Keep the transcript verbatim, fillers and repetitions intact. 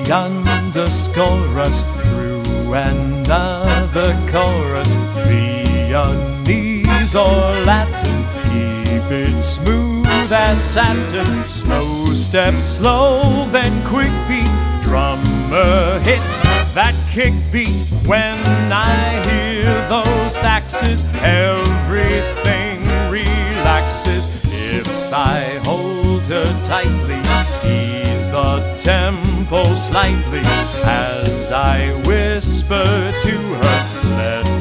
underscorus through another chorus. Viennese or Latin, keep it smooth as satin. Slow step, slow, then quick beat. Drummer hit that kick beat. When I hear those saxes, everything relaxes. If I hold her tightly, ease the tempo slightly as I whisper to her, let